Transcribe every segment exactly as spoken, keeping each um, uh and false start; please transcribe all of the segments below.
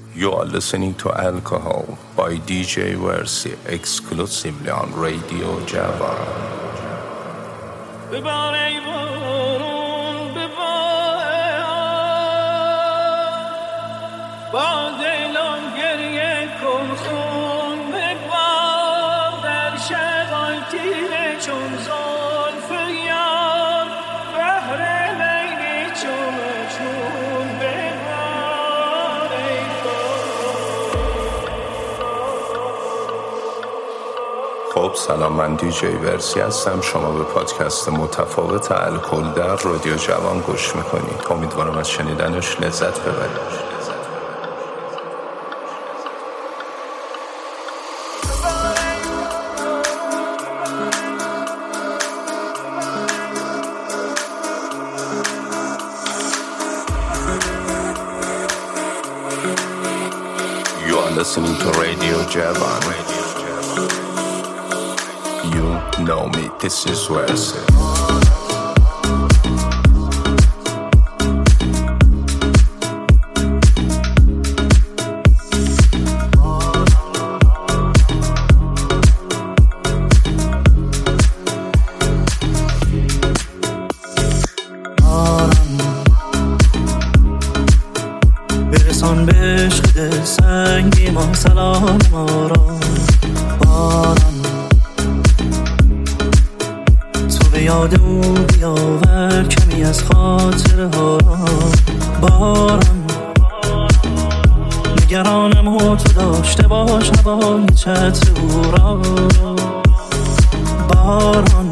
You are listening to Alcohol by دی جی Versi exclusively on Radio Java. با دلم گریه کن خون بگوار در شغال تیره چون زلف یار بهر لیلی چون چون بگوار ای خب سلام، من دی جی ورسی هستم. شما به پادکست متفاوت الکل در رادیو جوان گوش میکنید. امیدوارم از شنیدنش لذت ببرید. Listening to Radio Javan. You know me, this is Versi. برسان به عشق دل سنگی ما سلام ما را باران تو به یاد او بیاور کمی از خاطر ها را باران نگرانم و تو داشته باش هوای چتر او را باران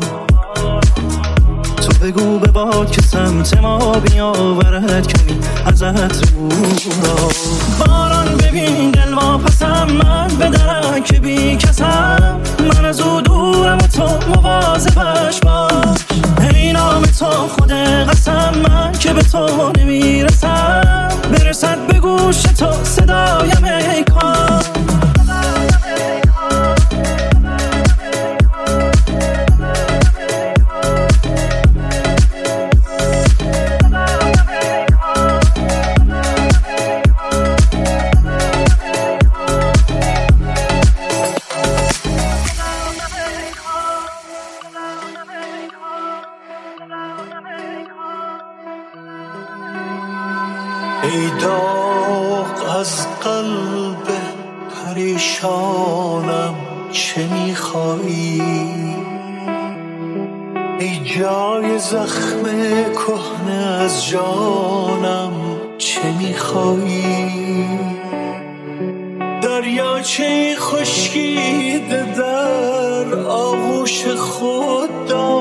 بگو به باد که سمت ما بیاورد کمی از عطر او را باران ببین دل واپسم من به درک که بی کسم من از او دورم و تو مواظبش باش ای نام تو خود قسم من که به تو نمیرسم برسد به گوش تو صدایم ای کار ای داغ از قلب پریشانم چه میخوایی ای جای زخم کهنه از جانم چه میخوایی دریاچه خشکیده در آغوش خود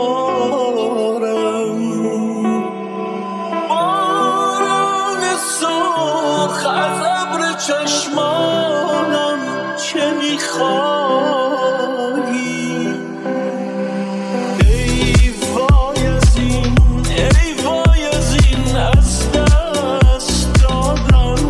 دارم از ابر چشمانم چه میخوایی ای وای از این ای وای از این از دست دادن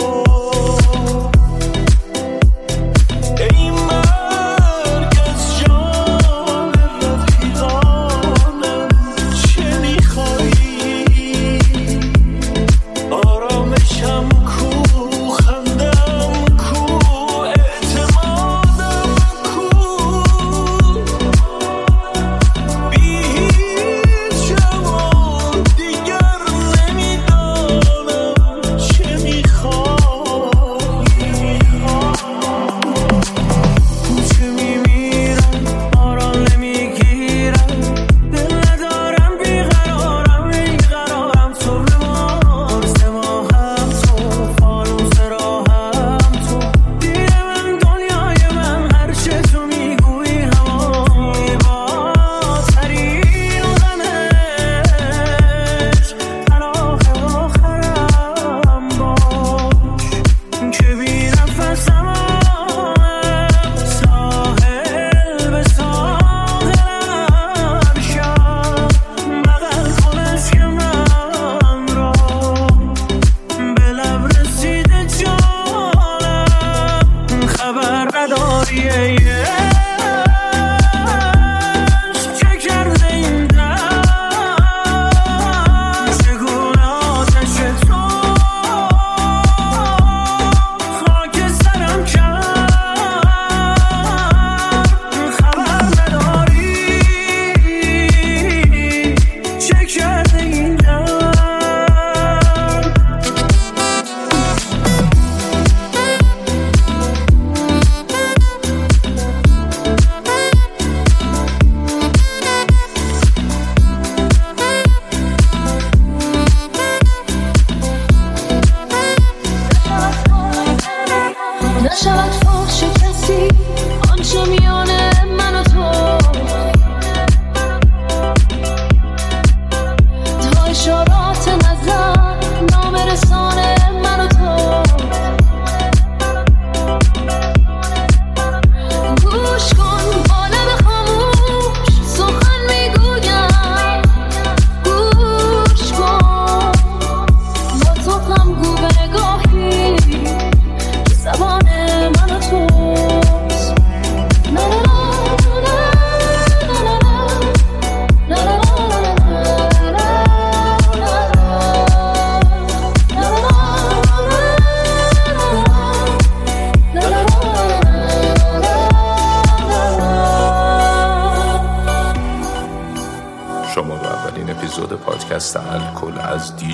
ای مرگ از جان رفیقانم چه میخوایی آرامشم کو خندم کو اعتمادم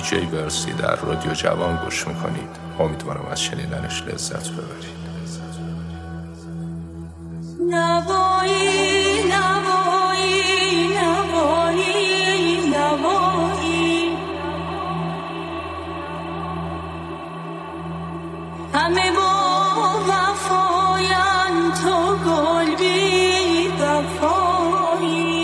دیجی ورسی در رادیو جوان گوش میکنید. امیدوارم از شنیدنش لذت ببرید. نوایی نوایی نوایی نوایی همه با وفاین تو گل بی وفایی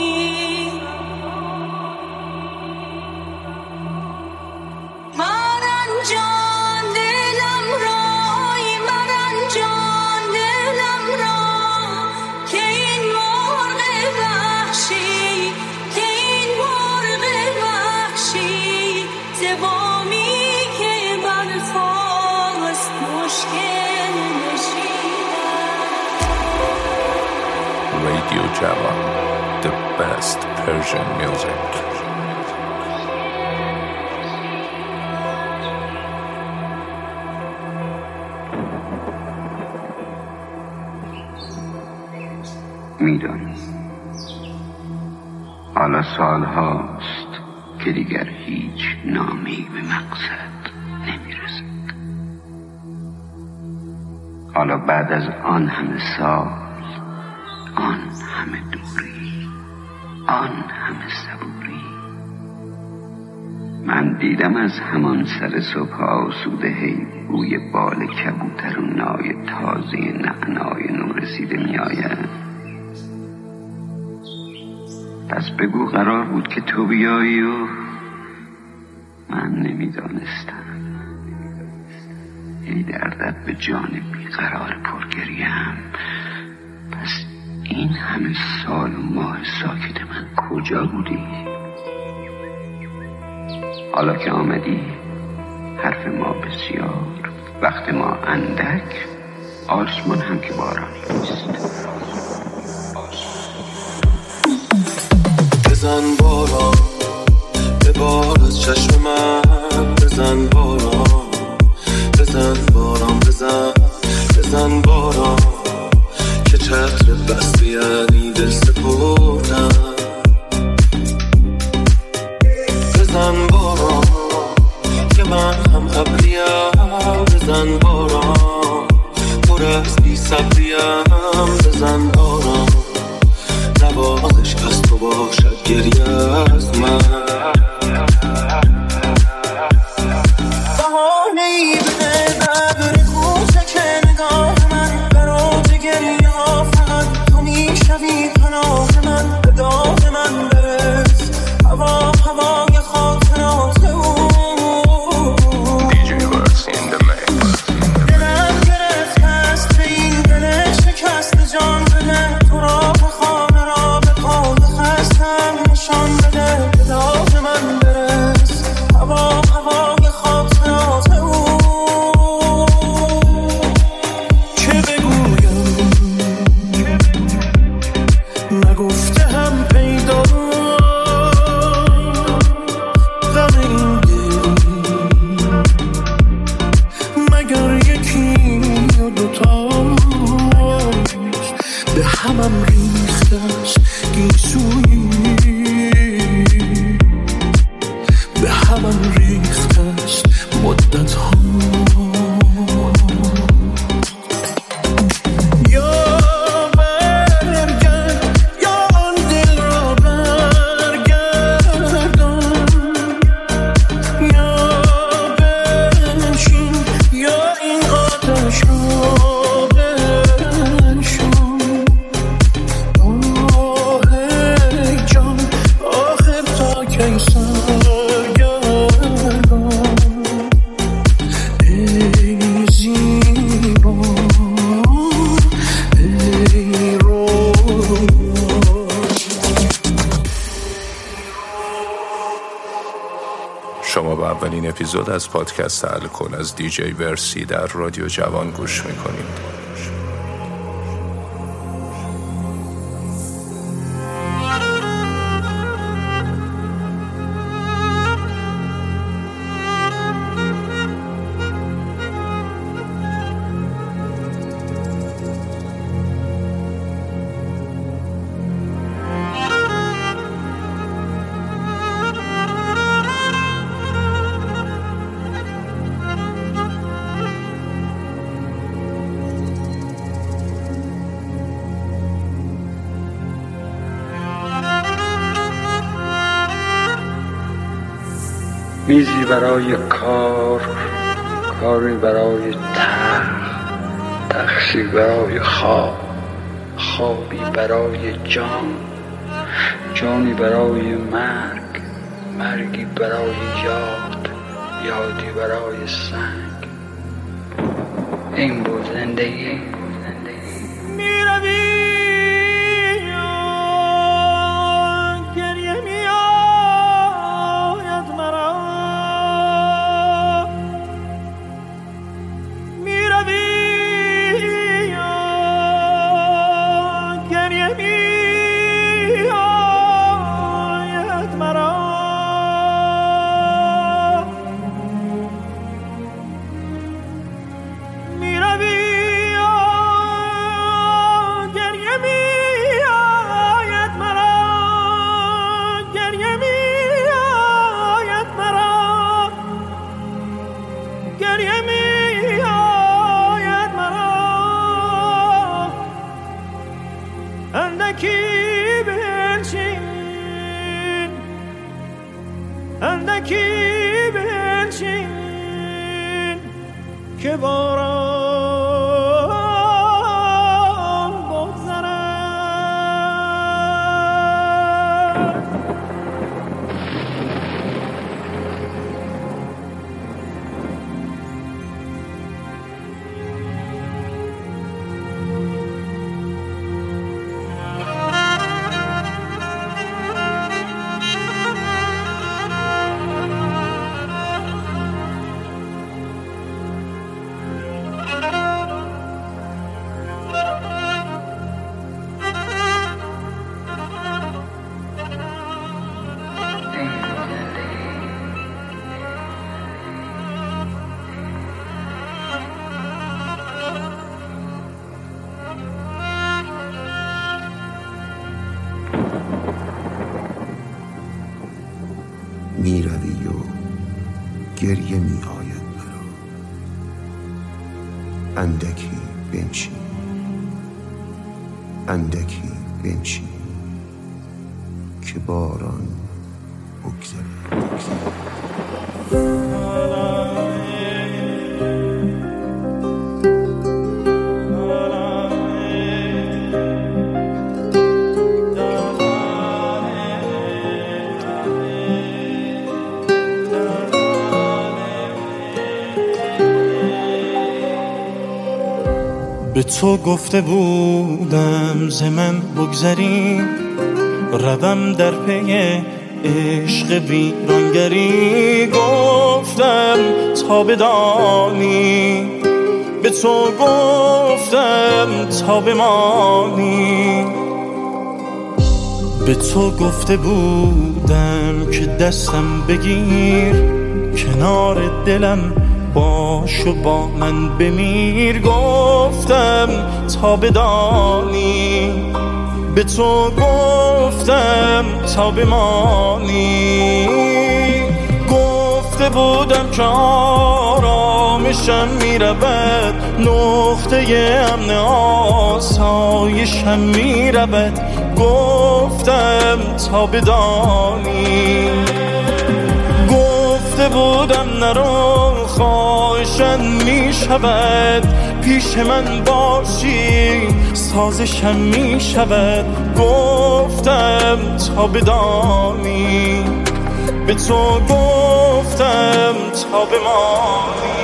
مرن جان دلم رای مرن جان دلم را که این مرغ وحشی که این مرغ وحشی زبامی که برفاست مشکل نشیدن. Radio Javan, the best Persian music. میدانی حالا سال هاست که دیگر هیچ نامی به مقصد نمیرسد. حالا بعد از آن همه سال، آن همه دوری، آن همه صبوری، من دیدم از همان سر صبح آسوده هی بوی بال کبوتر و نای تازه نعنای نورسیده می آید. پس بگو قرار بود که تو بیایی و من نمیدانستم. ای دردت به جان بیقرار پرگریم. پس این همه سال و ماه ساکت من کجا بودی؟ حالا که آمدی حرف ما بسیار، وقت ما اندک، آسمان هم که بارانی نیست. بزن باران ببار از چشم من، بزن باران بزن باران بزن بزن باران که چتر بسته یعنی دل سپردم. بزن باران که من هم قبلیم، بزن باران پر از بی صبریم. بزن باران نوازش از تو باشد گریه از من. بهانه ای بده در کوچک نگاه من، برات گریه ها فقط تو میشوی پناه من. به داد من برس هوا هوای خاطرات او. دیجی ورسی in the mix. دلم گرفت است به این دل شکست جان بده، تو را به خانه را به پای خستم نشان بده. به داد من برس هوا هوای خاطرات او. چه بگویم نگفته هم پیدا غم این دل مگر یکی یا دوتاست. به همم ریخته است گیسویی، به همم ریخته است مدت ها. یا برگرد یا آن دل را برگردان، یا بنشین یا این آتش را بنشان. آه ای جان آخر تا کی سرگردان. ای زیبا ای رویا. شما به اولین اپیزود از پادکست الکل از دیجی ورسی در رادیو جوان گوش میکنید. میزی برای کار، کاری برای تخت، تختی برای خواب، خوابی برای جان، جانی برای مرگ، مرگی برای یاد، یادی برای سنگ. این بود زندگی. میروی اندکی بنشین که باران بگذرد. می روی و گریه می آید مرا، اندکی بنشین، اندکی بنشین که باران بگذرد، بگذرد. به تو گفته بودم ز من بگذری، روم در پی عشق ویرانگری. گفتم تا بدانی، به تو گفتم تا بمانی. به تو گفته بودم که دستم بگیر، کنار دلم باش و با من بمیر. گفتم تا بدانی، به تو گفتم تا بمانی. گفته بودم که آرامشم میرود، نقطه امن آسایشم میرود. گفتم تا بدانی، گفته بودم نرو خواهشم می شود، پیش من باشی سازشم می شود. گفتم تا بدانی، به تو گفتم تا بمانی.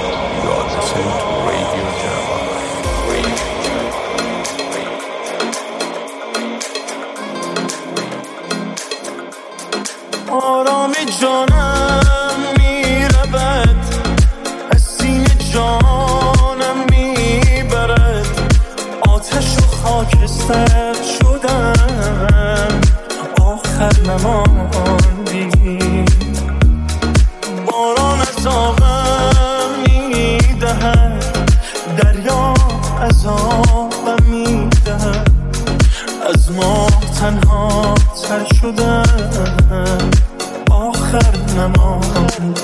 آرام جانم می رود، از سینه جانم می برد. آتش و خاکستر شدم، آخر نماندی. باران عذابم می دهد، دریا عذابم می دهد. از ما تنها تر شدم، آخر نماند.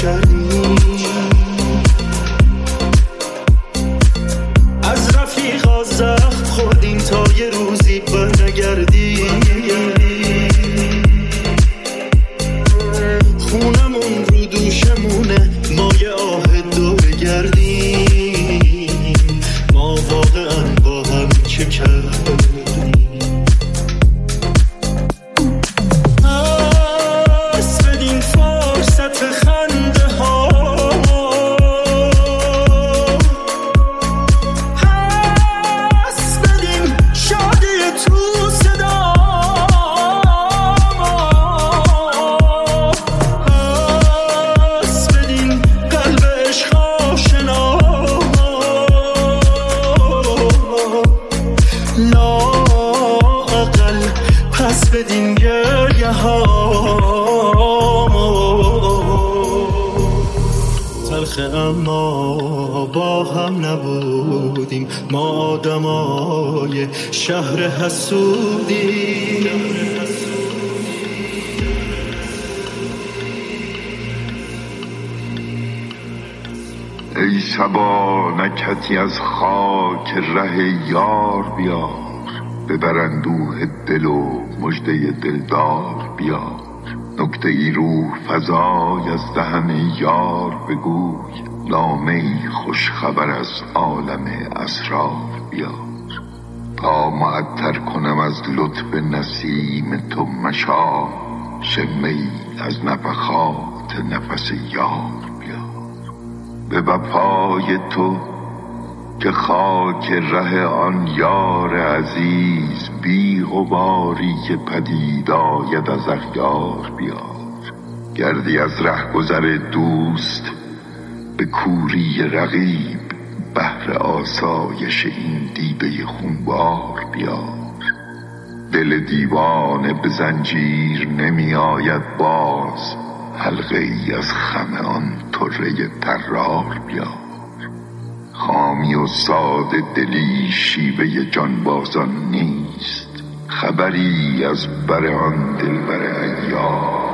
کردی. از رفیقا زخم خوردیم تا یه روزی برنگردی. خونمون رو دوشمونه، ما یه آه دوره گردیم. ما واقعا با هم چه کردیم؟ پس بدین فرصت خنده ها، پس بدین شادی تو صدا، پس بدین قلب عشق آشنا. لااقل پس بدین گریه ها. تلخ اما با هم نبودیم، ما آدمای شهر حسودیم. ای صبا نکهتی از خاک ره یار بیار، ببر اندوه دل و مژده دلدار بیار. نکته ای روح فزای از دهن یار بگوی، نامه ای خوش خبر از عالم اسرار بیار. تا معطر کنم از لطف نسیم تو مشام، شمه ای از نفخات نفس یار بیار. به وفای تو که خاک ره آن یار عزیز، بی غباری که پدید آید از اغیار بیار. گردی از رهگذر دوست به کوری رقیب، بهر آسایش این دیده خونبار بیار. دل دیوانه به زنجیر نمی آید باز، حلقه ای از خم آن طره طرار بیار. خامی و ساده دلی شیوه جانبازان نیست، خبری از بر آن دلبر ایار.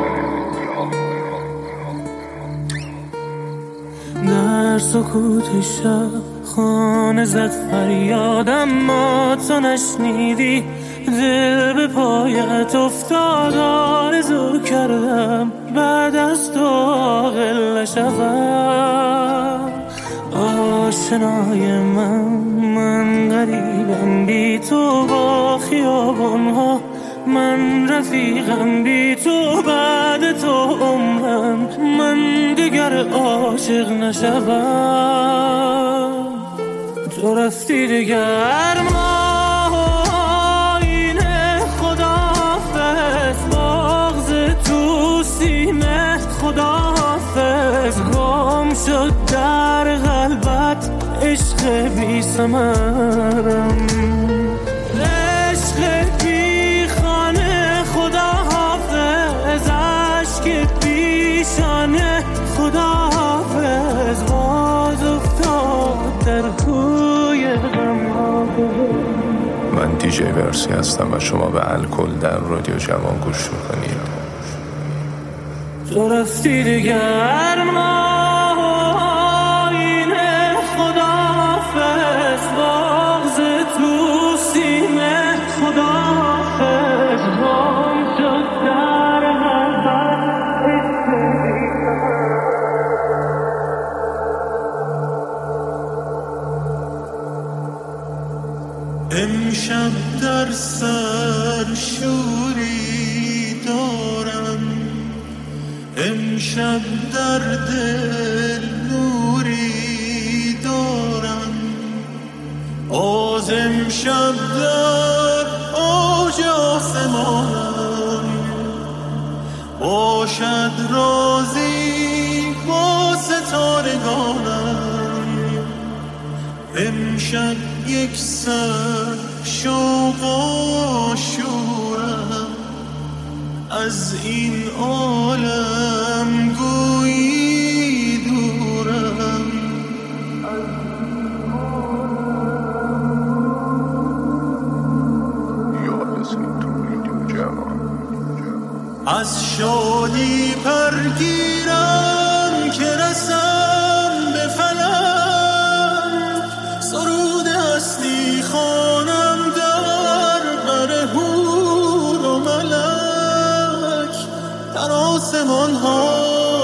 در سکوت شب خانه زد فریادم، ما تو نشنیدی. دل به پایت افتاد، آرزو کردم بعد از تو عاقل نشوم. آشنای من من غریبم بی تو با خیابانها، من رفیقم بی تو بعد تو عمرم، من دیگر عاشق نشوم. تو رفتی دیگر ماینه خداحافظ، بغض تو سینه خداحافظ. گم شد در قلبت عشق بی ثمرم، عشق بی خانه خداحافظ. عشق بی شانه خداحافظ، باز افتاد در کوی غم. من دیجی ورسی هستم و شما به الکل در رادیو جوان گوش میکنید. تو رفتی دیگر ماینه خداحافظ، بغض تو سینه خداحافظ. گم شد در امشب در سر شوری دارم، امشب در دل نوری دارم. از امشب در اوج آسمانم، باشد رازی با ستارگانم. امشب یک سر شوق و شورم، از این عالم گویی دورم. از شادی پرگیرم آسمان ها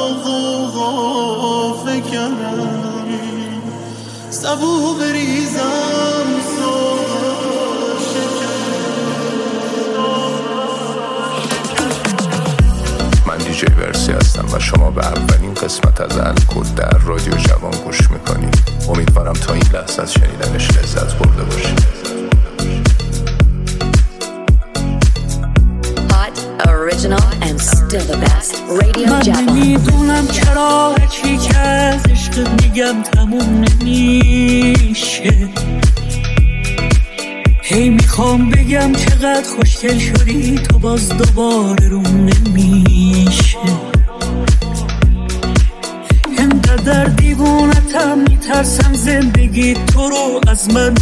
غوغا فکرم سبو بریزم من دیجی ورسی هستم و شما به اولین قسمت از الکل در رادیو جوان گوش میکنید. امیدوارم تا این لحظه از شنیدنش لذت برده باشید. Original and still the best. Radio من Java. نمیدونم چرا چی که از عشق میگم تموم نمیشه. هی میخوام بگم چقدر خوشگل شدی تو باز دوباره روم نمیشه. انقدر دیوونتم میترسم زندگی تو رو از من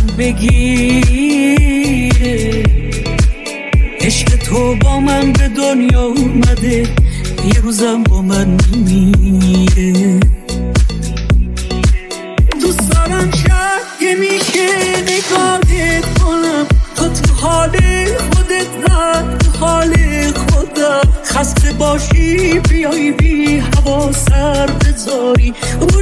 بگیره. عشق تو با من به دنیا اومده یه روزم با من میمیره. دوست دارم شاید یه میشه نگاهت کنم تو تو حال خودت نه تو حال خودم. خسته باشی بیایی بی هوا سر بذاری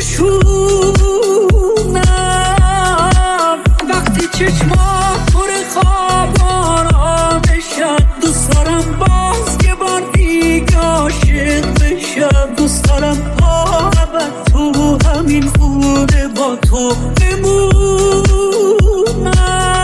روشونم وقتی چشما پر خواب آرامشم. دوست دارم باز یه بار دیگه عاشق بشم. دوست دارم تا ابد تو همین خونه با تو بمونم.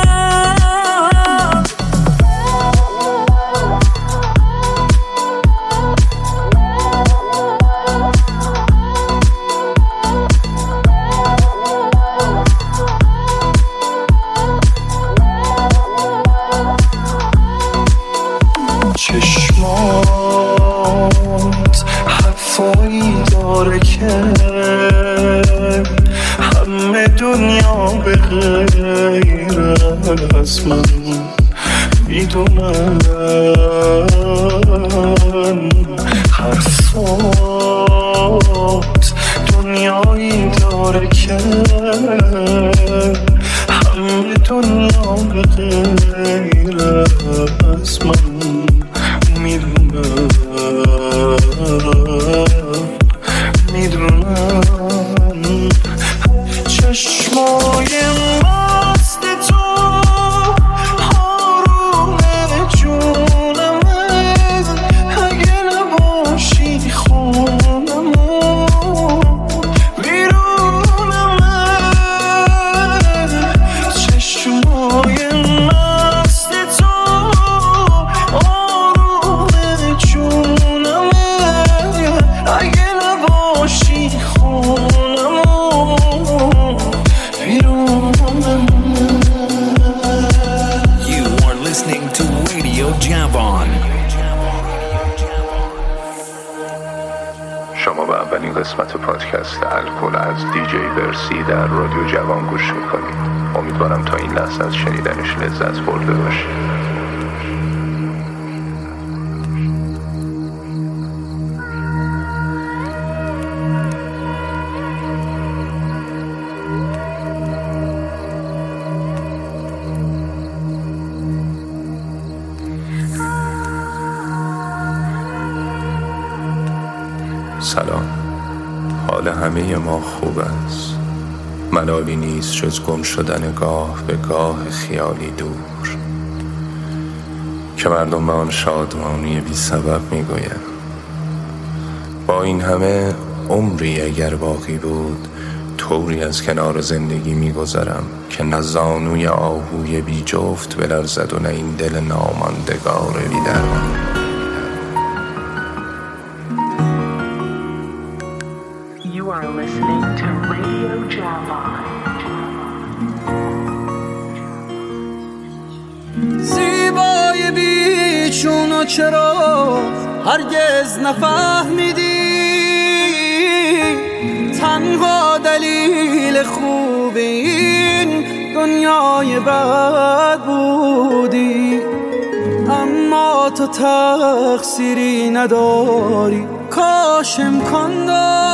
چشمات حرفایی داره که همه دنیا به غیر از من میدونن. حرفات دنیایی داره که همه دنیا به غیر از من میدونم میدونم. چشمای مست تو هارونه جونمه اگه نباشی خونمو بیرونمه. چشمای مست تو شما به اولین قسمت پادکست الکل از دیجی ورسی در رادیو جوان گوش میکنید. امیدوارم تا این لحظه از شنیدنش لذت برده باشید. سلام، حال همه ما خوب است. ملالی نیست جز گم شدن گاه به گاه خیالی دور که مردم به آن شادمانی بی سبب می گویند. با این همه عمری اگر باقی بود طوری از کنار زندگی می گذرم که نه زانوی آهوی بی جفت بلرزد و نه این دل ناماندگار بی درمان. You are listening to Radio Java. زیبای بیچون چرا هرگز نفهمیدی؟ تنها دلیل خوب این دنیای بد بودی. اما تو تقصیری نداری، کاش امکان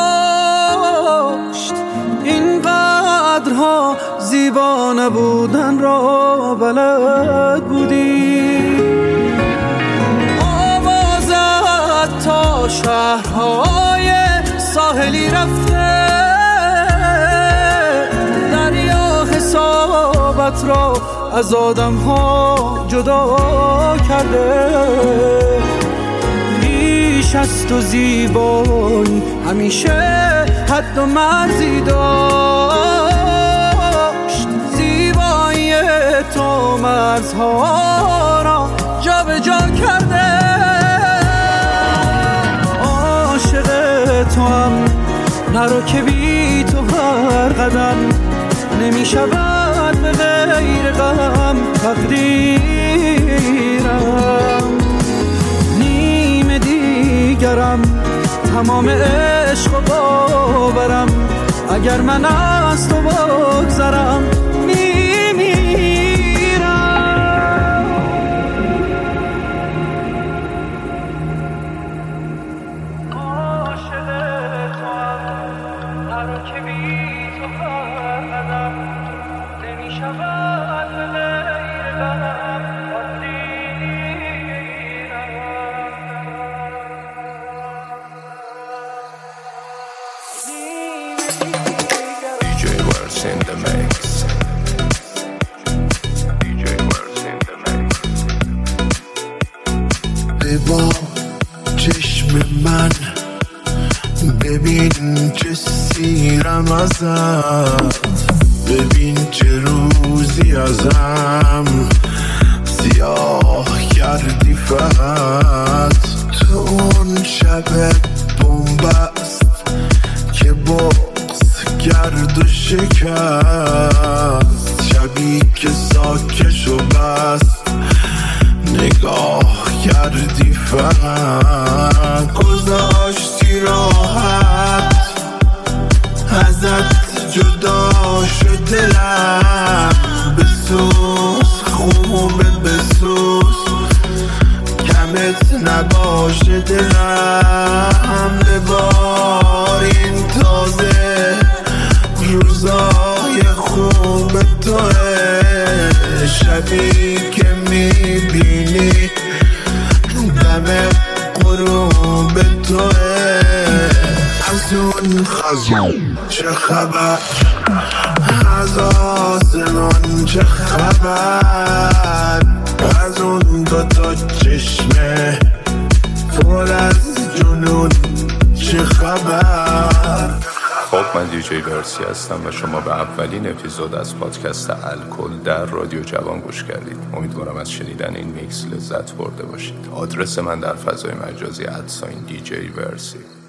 داشت اینقدرها زیبا نبودن را بلد بودی. آوازت تا شب شهرهای ساحلی رفته، دریا حسابت را از آدم ها جدا کرده. بیش از تو زیبایی همیشه حد و مرزی داشت، زیبایی تو مرزها را جا به جا کرده. عاشق تو هم نرو که بی تو هر قدم نمی شود به غیر غم تقدیرم. نیم دیگرم تمام عشق و باورم، اگر من از تو بگذرم با چشم من ببین چه سیرم ازت، ببین چه روزی ازم سیاه کردی فقط. تو اون شب بومبست که بغض کرد و شکست، شبی که ساکش و بست نگاه کردی فقط. گذاشتی راحت ازت جدا شد دلم، بسوز خوبه بسوز کمت نباشه دلم. ببار این تازه روزای خوب توه، شبی که میبینی دم غروب توه. از اون خزون چه خبر، از آسمان چه خبر، از اون دوتا چشمه پر از جنون چه خبر. خب من دیجی ورسی هستم و شما به اولین اپیزود از پادکست الکل در رادیو جوان گوش کردید. امیدوارم از شنیدن این میکس لذت برده باشید. آدرس من در فضای مجازی ادساین دیجی ورسی.